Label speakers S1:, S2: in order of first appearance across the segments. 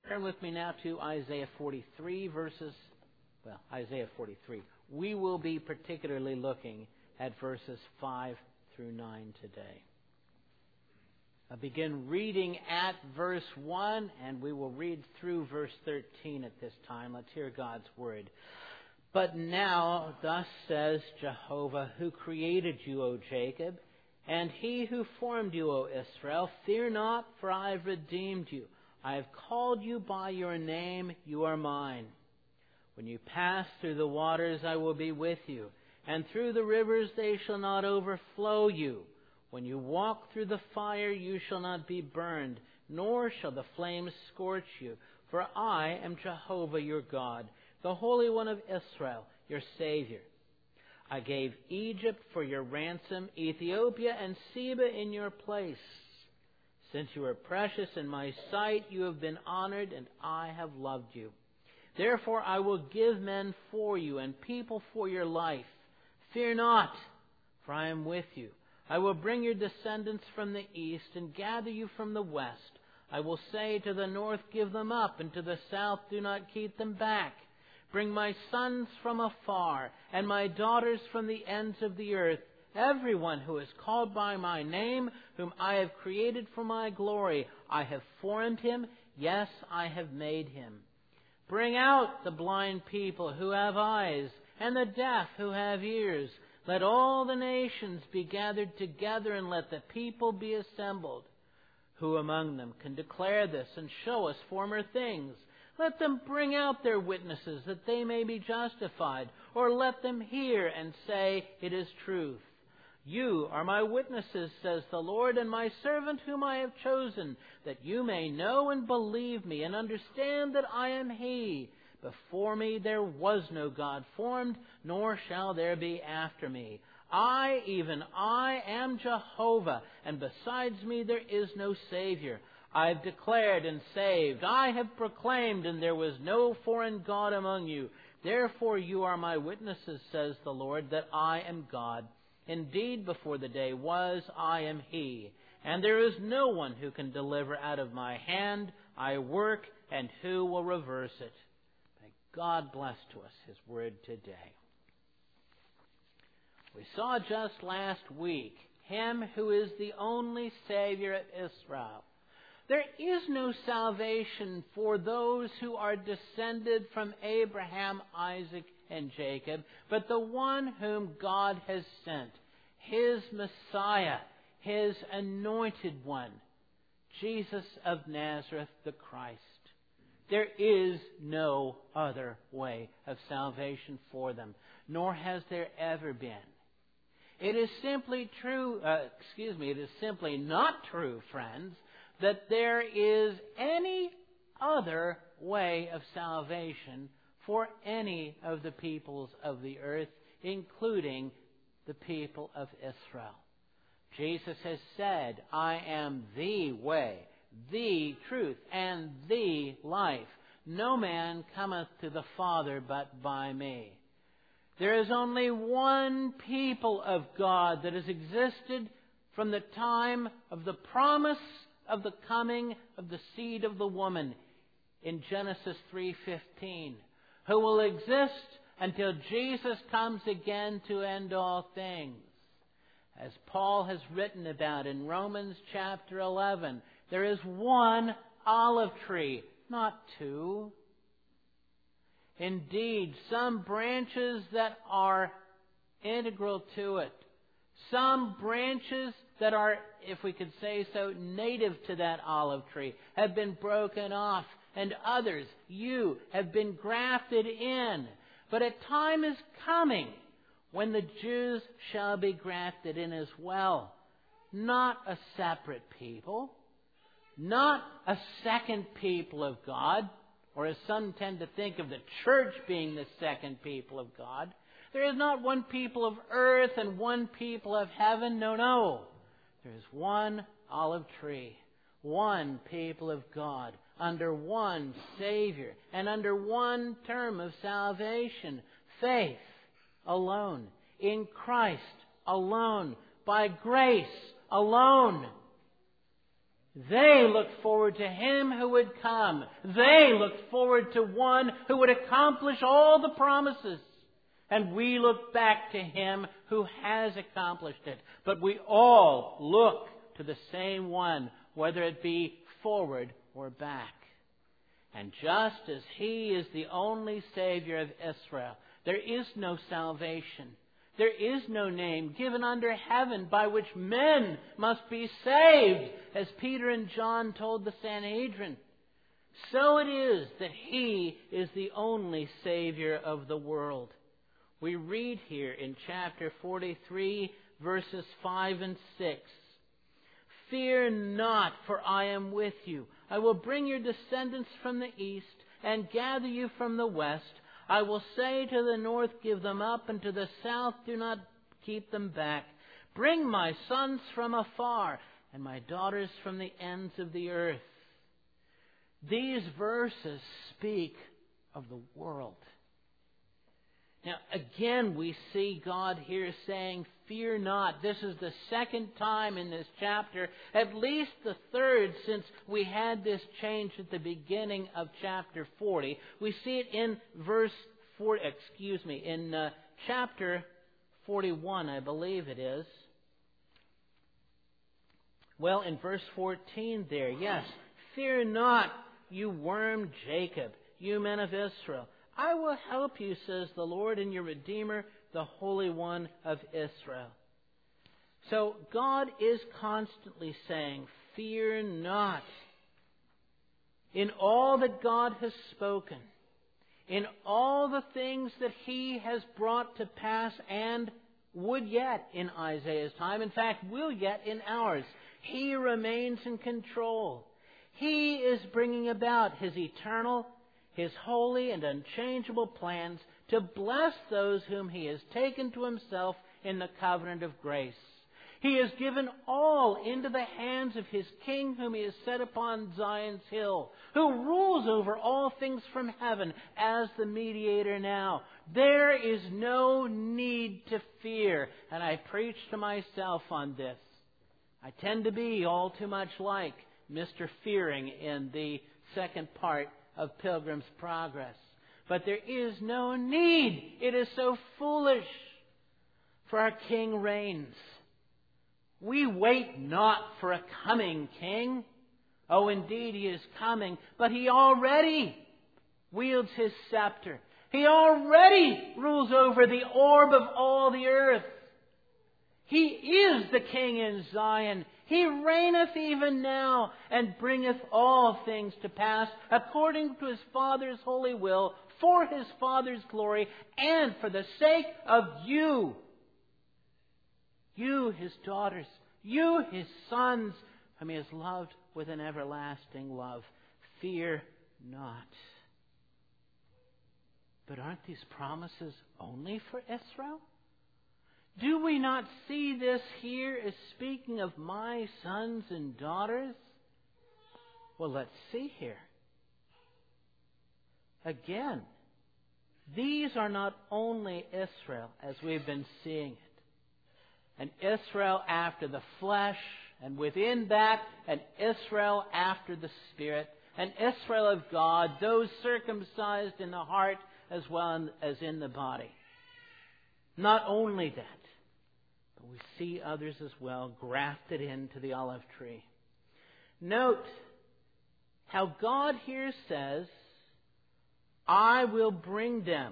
S1: Turn with me now to Isaiah 43 Isaiah 43. We will be particularly looking at verses 5 through 9 today. I begin reading at verse 1, and we will read through verse 13 at this time. Let's hear God's word. But now, thus says Jehovah, who created you, O Jacob, and he who formed you, O Israel, fear not, for I have redeemed you. I have called you by your name, you are mine. When you pass through the waters, I will be with you, and through the rivers they shall not overflow you. When you walk through the fire, you shall not be burned, nor shall the flames scorch you. For I am Jehovah your God, the Holy One of Israel, your Savior. I gave Egypt for your ransom, Ethiopia and Seba in your place. Since you are precious in my sight, you have been honored, and I have loved you. Therefore I will give men for you, and people for your life. Fear not, for I am with you. I will bring your descendants from the east, and gather you from the west. I will say to the north, give them up, and to the south, do not keep them back. Bring my sons from afar, and my daughters from the ends of the earth. Everyone who is called by my name, whom I have created for my glory, I have formed him. Yes, I have made him. Bring out the blind people who have eyes, and the deaf who have ears. Let all the nations be gathered together, and let the people be assembled. Who among them can declare this and show us former things? Let them bring out their witnesses, that they may be justified, or let them hear and say, it is truth. You are my witnesses, says the Lord, and my servant whom I have chosen, that you may know and believe me, and understand that I am He. Before me there was no God formed, nor shall there be after me. I, even I, am Jehovah, and besides me there is no Savior. I have declared and saved. I have proclaimed, and there was no foreign God among you. Therefore you are my witnesses, says the Lord, that I am God. Indeed, before the day was, I am He. And there is no one who can deliver out of my hand. I work, and who will reverse it? May God bless to us His word today. We saw just last week Him who is the only Savior of Israel. There is no salvation for those who are descended from Abraham, Isaac, and Jacob, but the one whom God has sent, His Messiah, His anointed one, Jesus of Nazareth, the Christ. There is no other way of salvation for them, nor has there ever been. It is simply not true, friends, that there is any other way of salvation for any of the peoples of the earth, including the people of Israel. Jesus has said, I am the way, the truth, and the life. No man cometh to the Father but by me. There is only one people of God that has existed from the time of the promise of the coming of the seed of the woman in Genesis 3:15, who will exist until Jesus comes again to end all things. As Paul has written about in Romans chapter 11, there is one olive tree, not two. Indeed, some branches that are integral to it, some branches that are, if we could say so, native to that olive tree, have been broken off, and others, you, have been grafted in. But a time is coming when the Jews shall be grafted in as well. Not a separate people, not a second people of God, or as some tend to think of the church being the second people of God. There is not one people of earth and one people of heaven. No. There is one olive tree, one people of God, under one Savior, and under one term of salvation. Faith alone, in Christ alone, by grace alone. They looked forward to Him who would come. They looked forward to one who would accomplish all the promises. And we look back to Him who has accomplished it. But we all look to the same one, whether it be forward or back. And just as He is the only Savior of Israel, there is no salvation. There is no name given under heaven by which men must be saved, as Peter and John told the Sanhedrin. So it is that He is the only Savior of the world. We read here in chapter 43, verses 5 and 6. Fear not, for I am with you. I will bring your descendants from the east and gather you from the west. I will say to the north, give them up, and to the south, do not keep them back. Bring my sons from afar, and my daughters from the ends of the earth. These verses speak of the world. Now, again, we see God here saying, fear not. This is the second time in this chapter, at least the third since we had this change at the beginning of chapter 40. We see it in chapter 41, I believe it is. Well, in verse 14 there, yes, fear not, you worm Jacob, you men of Israel. I will help you, says the Lord, and your Redeemer, the Holy One of Israel. So God is constantly saying, fear not. In all that God has spoken, in all the things that He has brought to pass and would yet in Isaiah's time, in fact, will yet in ours, He remains in control. He is bringing about His eternal, His holy and unchangeable plans to bless those whom He has taken to Himself in the covenant of grace. He has given all into the hands of His King whom He has set upon Zion's hill, who rules over all things from heaven as the mediator now. There is no need to fear, and I preach to myself on this. I tend to be all too much like Mr. Fearing in the second part of Pilgrim's Progress. But there is no need. It is so foolish, for our King reigns. We wait not for a coming King. Oh, indeed, He is coming, but He already wields His scepter. He already rules over the orb of all the earth. He is the King in Zion. He reigneth even now, and bringeth all things to pass according to His Father's holy will, for His Father's glory, and for the sake of you. You, His daughters, you, His sons, whom He has loved with an everlasting love. Fear not. But aren't these promises only for Israel? Do we not see this here as speaking of my sons and daughters? Well, let's see here. Again, these are not only Israel as we've been seeing it. An Israel after the flesh, and within that, an Israel after the Spirit, an Israel of God, those circumcised in the heart as well as in the body. Not only that, but we see others as well grafted into the olive tree. Note how God here says, I will bring them.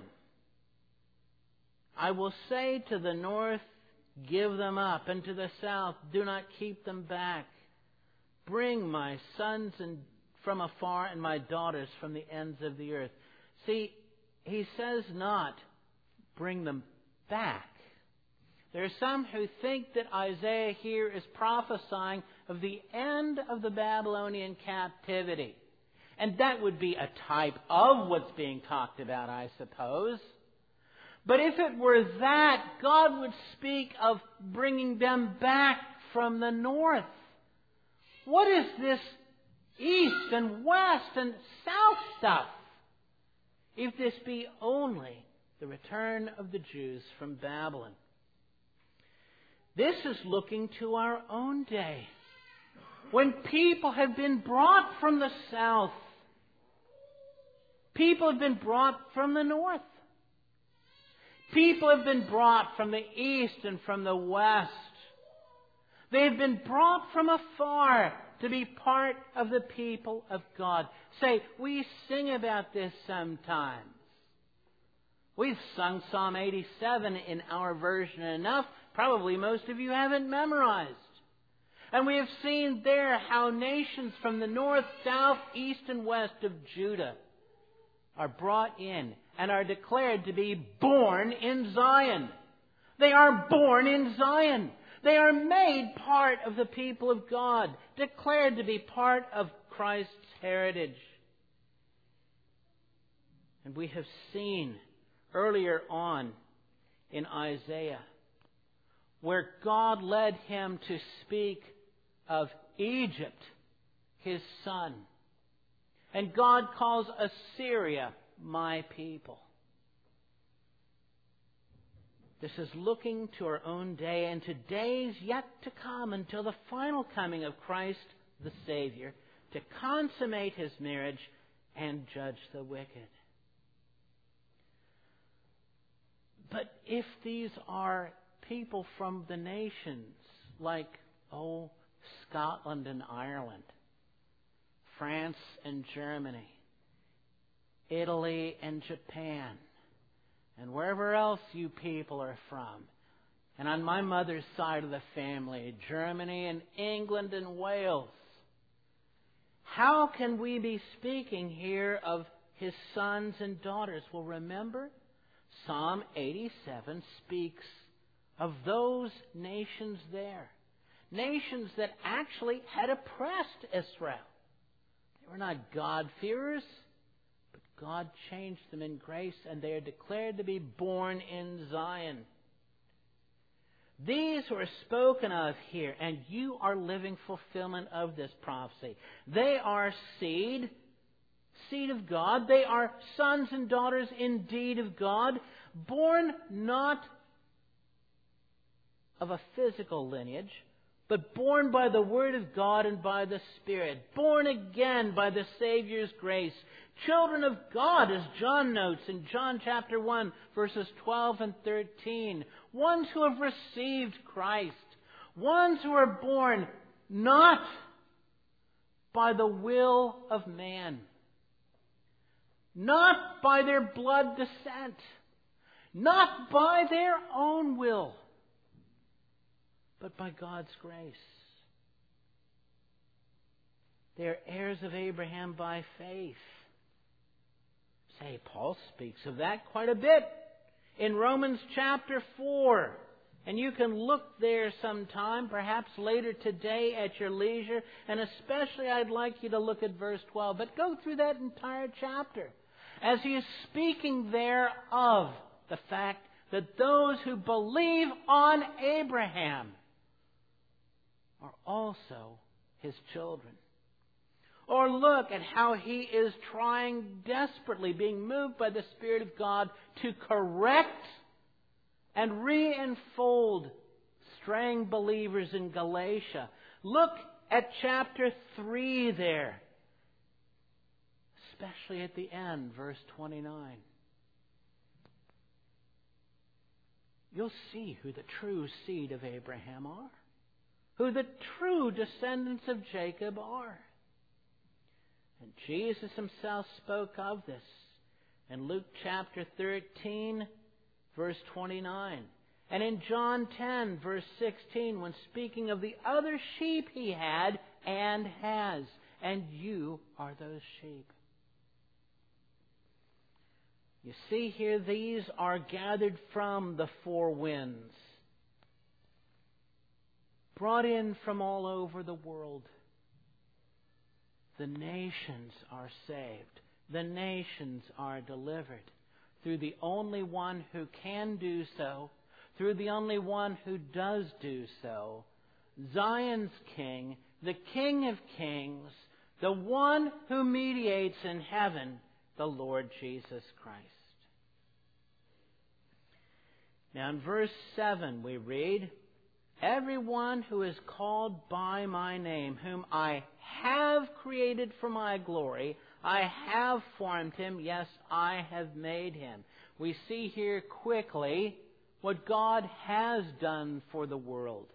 S1: I will say to the north, give them up, and to the south, do not keep them back. Bring my sons from afar and my daughters from the ends of the earth. See, He says not, bring them back. There are some who think that Isaiah here is prophesying of the end of the Babylonian captivity. And that would be a type of what's being talked about, I suppose. But if it were that, God would speak of bringing them back from the north. What is this east and west and south stuff? If this be only the return of the Jews from Babylon. This is looking to our own day. when people have been brought from the south, people have been brought from the north, people have been brought from the east and from the west. They've been brought from afar to be part of the people of God. Say, we sing about this sometimes. We've sung Psalm 87 in our version enough. Probably most of you haven't memorized. And we have seen there how nations from the north, south, east, and west of Judah are brought in and are declared to be born in Zion. They are born in Zion. They are made part of the people of God, declared to be part of Christ's heritage. And we have seen earlier on in Isaiah where God led him to speak of Egypt, his son. And God calls Assyria my people. This is looking to our own day and to days yet to come until the final coming of Christ the Savior to consummate his marriage and judge the wicked. But if these are people from the nations like, Scotland and Ireland, France and Germany, Italy and Japan, and wherever else you people are from, and on my mother's side of the family, Germany and England and Wales, how can we be speaking here of his sons and daughters? Well, remember, Psalm 87 speaks of those nations there. Nations that actually had oppressed Israel. They were not God-fearers, but God changed them in grace, and they are declared to be born in Zion. These who are spoken of here, and you are living fulfillment of this prophecy. They are seed of God. They are sons and daughters indeed of God, born not of a physical lineage, but born by the Word of God and by the Spirit. Born again by the Savior's grace. Children of God, as John notes in John chapter 1, verses 12 and 13. Ones who have received Christ. Ones who are born not by the will of man. Not by their blood descent. Not by their own will, but by God's grace. They are heirs of Abraham by faith. Say, Paul speaks of that quite a bit in Romans chapter 4. And you can look there sometime, perhaps later today at your leisure. And especially I'd like you to look at verse 12. But go through that entire chapter as he is speaking there of the fact that those who believe on Abraham are also his children. Or look at how he is trying desperately, being moved by the Spirit of God, to correct and re-enfold straying believers in Galatia. Look at chapter 3 there, especially at the end, verse 29. You'll see who the true seed of Abraham are, who the true descendants of Jacob are. And Jesus himself spoke of this in Luke chapter 13, verse 29. And in John 10, verse 16, when speaking of the other sheep he had and has. And you are those sheep. You see here, these are gathered from the four winds, brought in from all over the world. The nations are saved. The nations are delivered through the only one who can do so, through the only one who does do so, Zion's King, the King of Kings, the one who mediates in heaven, the Lord Jesus Christ. Now in verse 7 we read, everyone who is called by my name, whom I have created for my glory, I have formed him, yes, I have made him. We see here quickly what God has done for the world.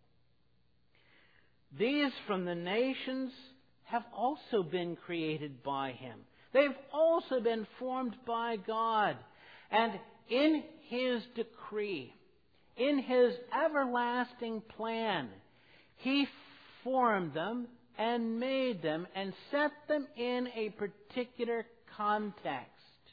S1: These from the nations have also been created by him. They've also been formed by God. And in his decree, in his everlasting plan, he formed them and made them and set them in a particular context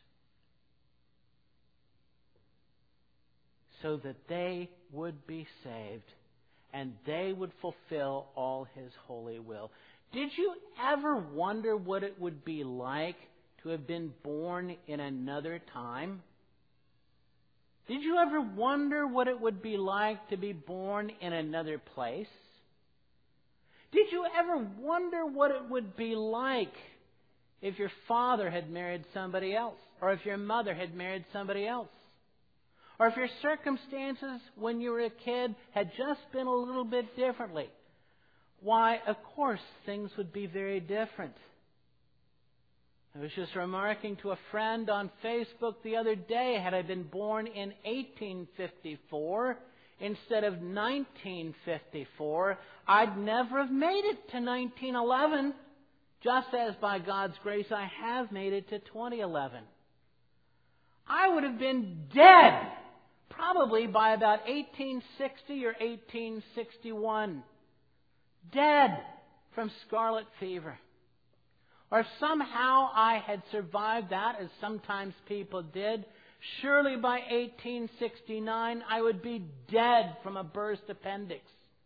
S1: so that they would be saved and they would fulfill all his holy will. Did you ever wonder what it would be like to have been born in another time? Did you ever wonder what it would be like to be born in another place? Did you ever wonder what it would be like if your father had married somebody else? Or if your mother had married somebody else? Or if your circumstances when you were a kid had just been a little bit differently? Why, of course, things would be very different. I was just remarking to a friend on Facebook the other day, had I been born in 1854 instead of 1954, I'd never have made it to 1911, just as by God's grace I have made it to 2011. I would have been dead, probably by about 1860 or 1861. Dead from scarlet fever. Or if somehow I had survived that, as sometimes people did, surely by 1869 I would be dead from a burst appendix.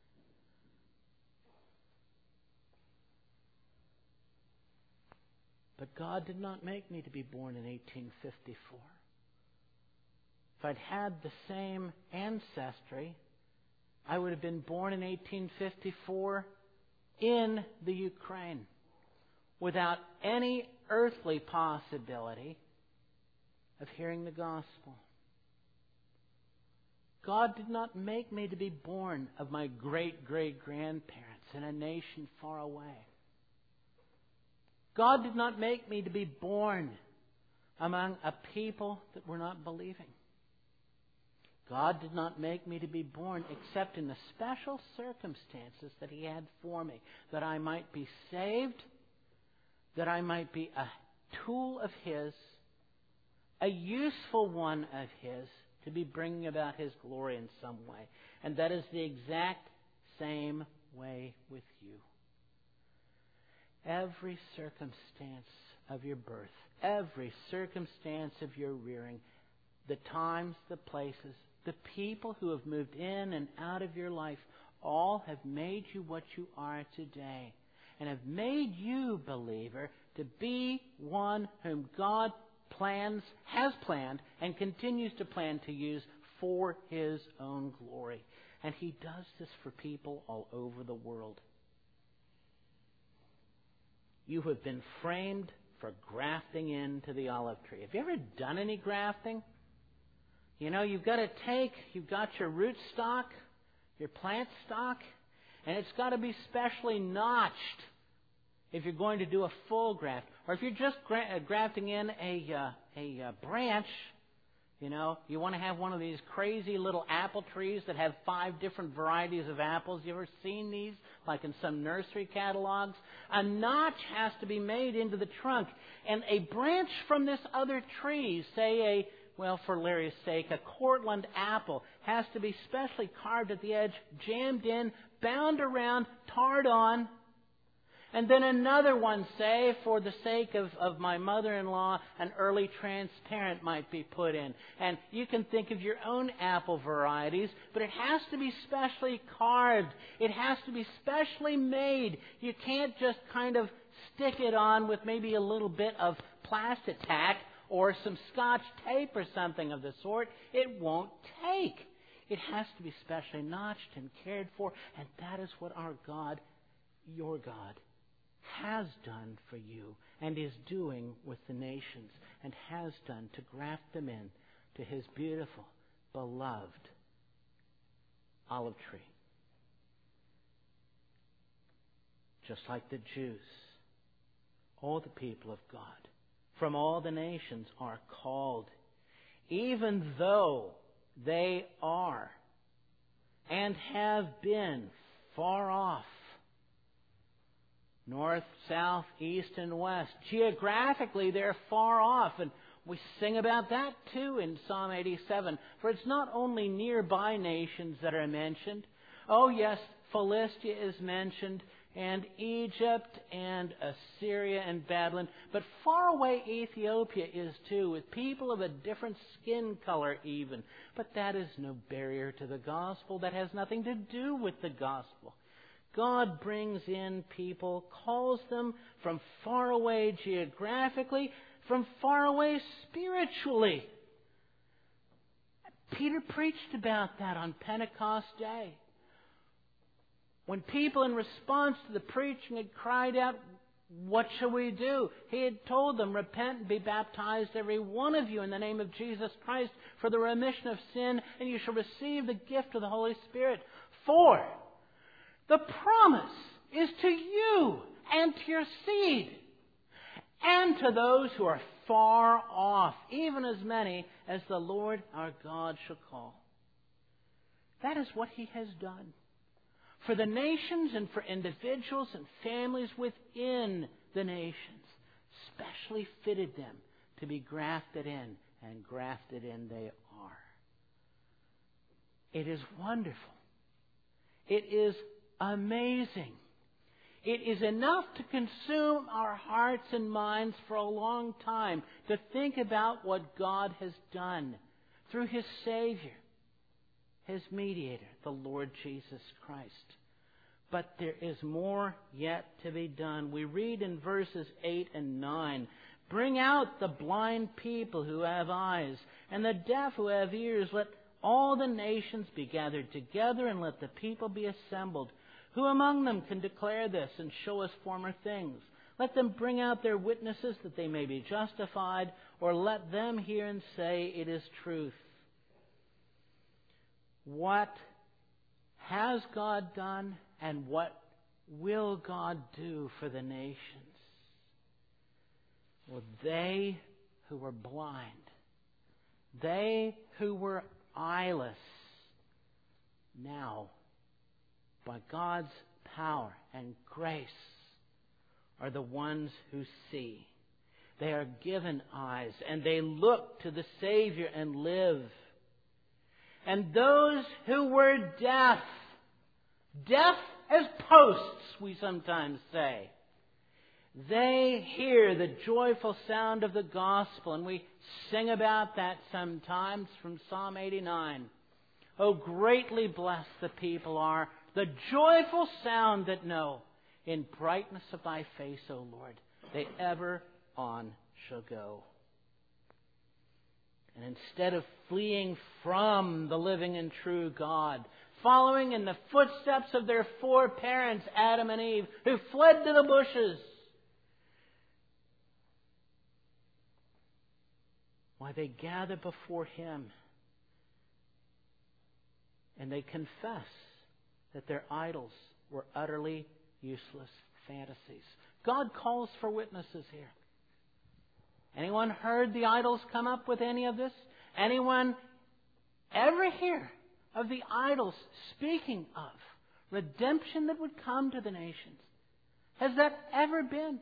S1: But God did not make me to be born in 1854. If I'd had the same ancestry, I would have been born in 1854 in the Ukraine, without any earthly possibility of hearing the gospel. God did not make me to be born of my great-great-grandparents in a nation far away. God did not make me to be born among a people that were not believing. God did not make me to be born except in the special circumstances that he had for me, that I might be saved, that I might be a tool of his, a useful one of his, to be bringing about his glory in some way. And that is the exact same way with you. Every circumstance of your birth, every circumstance of your rearing, the times, the places, the people who have moved in and out of your life, all have made you what you are today. And have made you, believer, to be one whom God has planned, and continues to plan to use for his own glory. And he does this for people all over the world. You have been framed for grafting into the olive tree. Have you ever done any grafting? You know, you've got your root stock, your plant stock, and it's got to be specially notched if you're going to do a full graft. Or if you're just grafting in a branch, you know, you want to have one of these crazy little apple trees that have 5 different varieties of apples. You ever seen these, like in some nursery catalogs? A notch has to be made into the trunk. And a branch from this other tree, say for Larry's sake, a Cortland apple, has to be specially carved at the edge, jammed in, bound around, tarred on. And then another one, say, for the sake of my mother-in-law, an early transparent might be put in. And you can think of your own apple varieties, but it has to be specially carved. It has to be specially made. You can't just kind of stick it on with maybe a little bit of plastic tack or some Scotch tape or something of the sort. It won't take. It has to be specially notched and cared for, and that is what our God, your God, has done for you and is doing with the nations, and has done to graft them in to his beautiful, beloved olive tree. just like the Jews, all the people of God from all the nations are called, even though they are and have been far off, north, south, east, and west. Geographically, they're far off, and we sing about that too in Psalm 87. For it's not only nearby nations that are mentioned. Oh yes, Philistia is mentioned, and Egypt, and Assyria, and Babylon. But far away Ethiopia is too, with people of a different skin color even. But that is no barrier to the gospel. That has nothing to do with the gospel. God brings in people, calls them from far away geographically, from far away spiritually. Peter preached about that on Pentecost Day. When people in response to the preaching had cried out, "What shall we do?" He had told them, "Repent and be baptized, every one of you, in the name of Jesus Christ for the remission of sin, and you shall receive the gift of the Holy Spirit. For the promise is to you and to your seed, and to those who are far off, even as many as the Lord our God shall call." That is what He has done for the nations and for individuals and families within the nations, specially fitted them to be grafted in, and grafted in they are. It is wonderful. It is amazing. It is enough to consume our hearts and minds for a long time to think about what God has done through His Savior, His mediator, the Lord Jesus Christ. But there is more yet to be done. We read in verses 8 and 9, "Bring out the blind people who have eyes, and the deaf who have ears. Let all the nations be gathered together, and let the people be assembled. Who among them can declare this and show us former things? Let them bring out their witnesses that they may be justified, or let them hear and say, it is truth." What has God done, and what will God do for the nations? Well, they who were blind, they who were eyeless, now, by God's power and grace, are the ones who see. They are given eyes, and they look to the Savior and live. And those who were deaf as posts, we sometimes say, they hear the joyful sound of the gospel, and we sing about that sometimes from Psalm 89. "Oh, greatly blessed the people are, the joyful sound that know. In brightness of Thy face, O Lord, they ever on shall go." And instead of fleeing from the living and true God, following in the footsteps of their foreparents, Adam and Eve, who fled to the bushes, why, they gather before Him and they confess that their idols were utterly useless fantasies. God calls for witnesses here. Anyone heard the idols come up with any of this? Anyone ever hear of the idols speaking of redemption that would come to the nations? Has that ever been?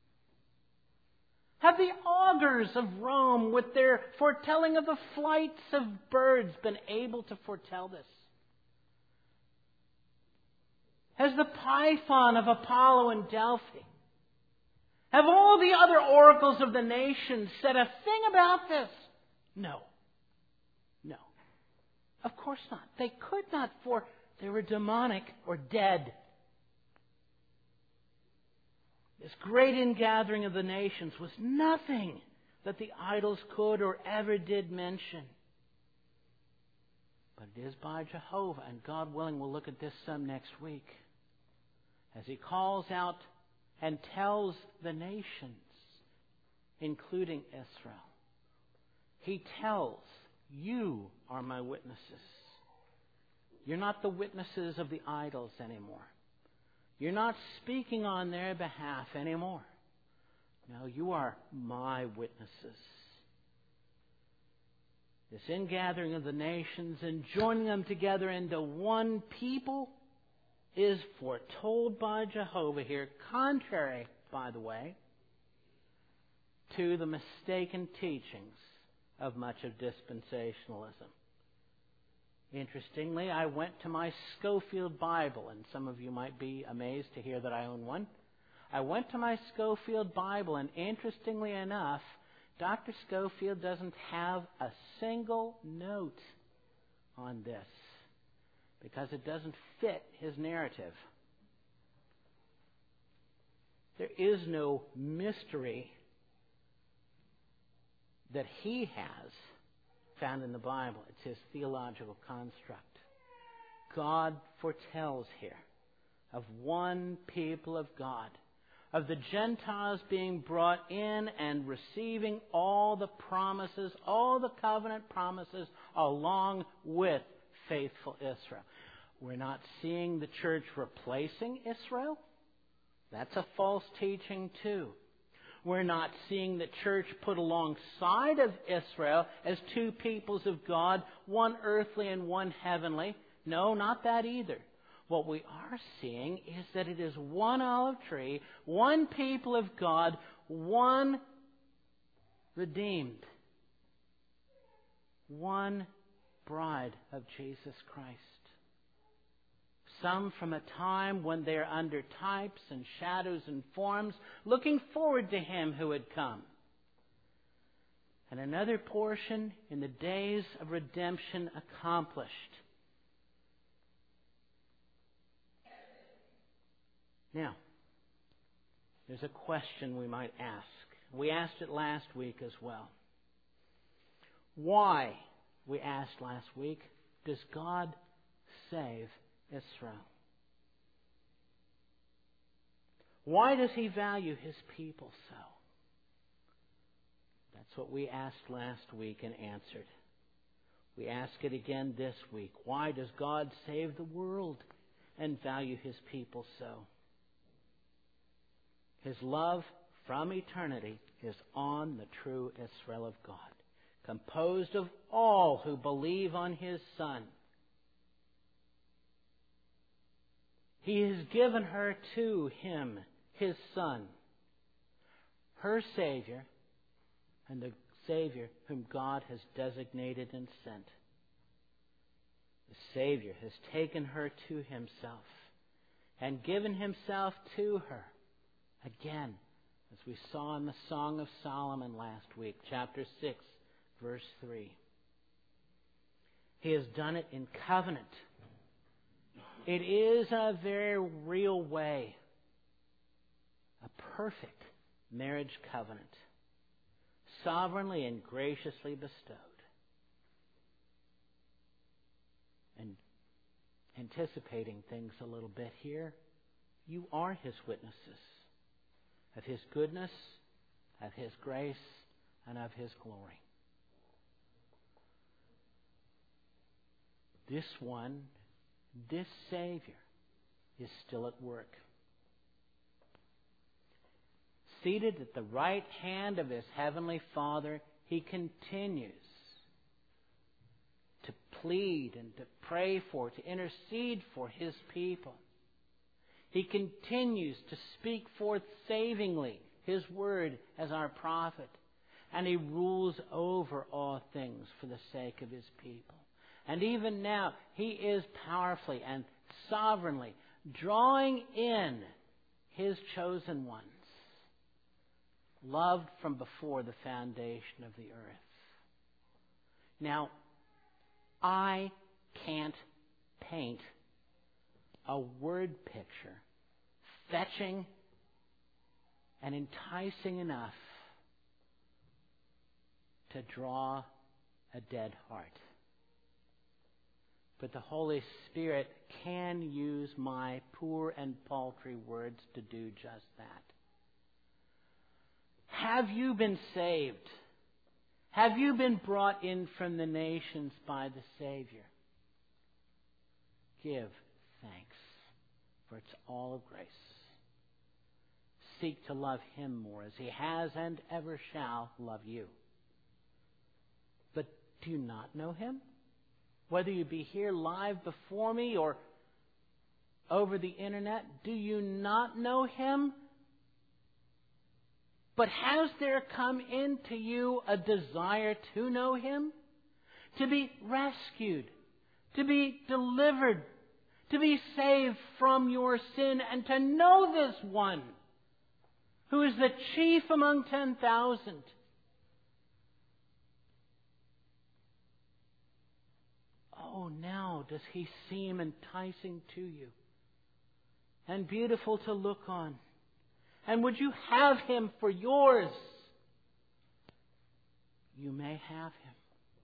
S1: Have the augurs of Rome, with their foretelling of the flights of birds, been able to foretell this? Has the python of Apollo in Delphi, have all the other oracles of the nations said a thing about this? No. No. Of course not. They could not, for they were demonic or dead. This great ingathering of the nations was nothing that the idols could or ever did mention. But it is by Jehovah, and God willing, we'll look at this some next week, as He calls out and tells the nations, including Israel. He tells, "You are my witnesses." You're not the witnesses of the idols anymore. You're not speaking on their behalf anymore. No, you are my witnesses. This ingathering of the nations and joining them together into one people is foretold by Jehovah here, contrary, by the way, to the mistaken teachings of much of dispensationalism. Interestingly, I went to my Scofield Bible, and some of you might be amazed to hear that I own one. I went to my Scofield Bible, and interestingly enough, Dr. Scofield doesn't have a single note on this because it doesn't fit his narrative. There is no mystery that he has found in the Bible. It's his theological construct. God foretells here of one people of God, of the Gentiles being brought in and receiving all the promises, all the covenant promises, along with faithful Israel. We're not seeing the church replacing Israel. That's a false teaching too. We're not seeing the church put alongside of Israel as two peoples of God, one earthly and one heavenly. No, not that either. What we are seeing is that it is one olive tree, one people of God, one redeemed, one bride of Jesus Christ. Some from a time when they are under types and shadows and forms, looking forward to Him who had come. And another portion in the days of redemption accomplished. Now, there's a question we might ask. We asked it last week as well. Why, we asked last week, does God save Israel? Why does He value His people so? That's what we asked last week and answered. We ask it again this week. Why does God save the world and value His people so? His love from eternity is on the true Israel of God, composed of all who believe on His Son. He has given her to Him, His Son, her Savior, and the Savior whom God has designated and sent. The Savior has taken her to Himself and given Himself to her. Again, as we saw in the Song of Solomon last week, chapter 6, verse 3. He has done it in covenant. It is a very real way, a perfect marriage covenant, sovereignly and graciously bestowed. And anticipating things a little bit here, you are His witnesses of His goodness, of His grace, and of His glory. This one, this Savior, is still at work. Seated at the right hand of His Heavenly Father, He continues to plead and to pray for, to intercede for His people. He continues to speak forth savingly His word as our prophet. And He rules over all things for the sake of His people. And even now, He is powerfully and sovereignly drawing in His chosen ones, loved from before the foundation of the earth. Now, I can't paint a word picture fetching and enticing enough to draw a dead heart. But the Holy Spirit can use my poor and paltry words to do just that. Have you been saved? Have you been brought in from the nations by the Savior? Give thanks, for it's all of grace. Seek to love Him more as He has and ever shall love you. But do you not know Him? Whether you be here live before me or over the internet, do you not know Him? But has there come into you a desire to know Him? To be rescued, to be delivered, to be saved from your sin, and to know this one who is the chief among 10,000. Oh, now does He seem enticing to you and beautiful to look on? And would you have Him for yours? You may have Him.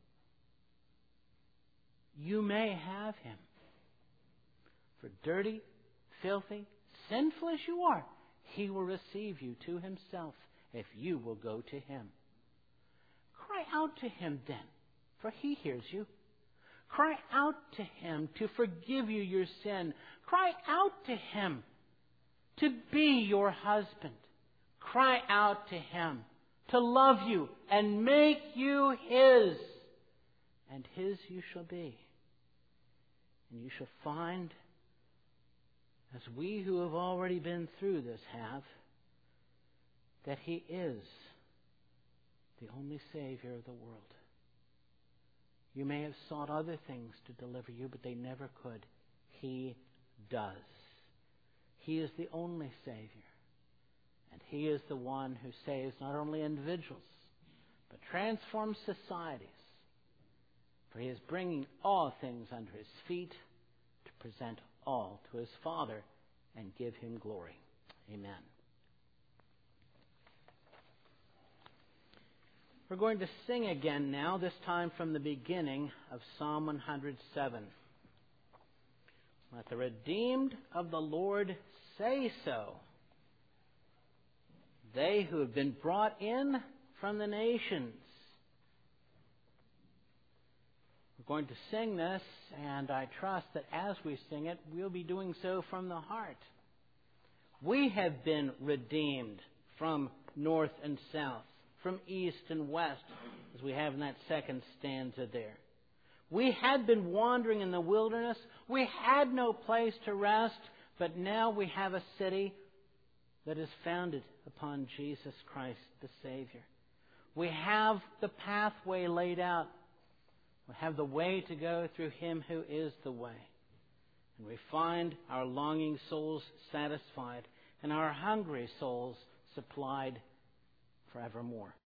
S1: You may have Him. For dirty, filthy, sinful as you are, He will receive you to Himself if you will go to Him. Cry out to Him then, for He hears you. Cry out to Him to forgive you your sin. Cry out to Him to be your husband. Cry out to Him to love you and make you His. And His you shall be. And you shall find, as we who have already been through this have, that He is the only Savior of the world. You may have sought other things to deliver you, but they never could. He does. He is the only Savior. And He is the one who saves not only individuals, but transforms societies. For He is bringing all things under His feet to present all to His Father and give Him glory. Amen. We're going to sing again now, this time from the beginning of Psalm 107. Let the redeemed of the Lord say so. They who have been brought in from the nations. We're going to sing this, and I trust that as we sing it, we'll be doing so from the heart. We have been redeemed from north and south, from east and west, as we have in that second stanza there. We had been wandering in the wilderness. We had no place to rest, but now we have a city that is founded upon Jesus Christ, the Savior. We have the pathway laid out. We have the way to go through Him who is the way. And we find our longing souls satisfied and our hungry souls supplied forevermore.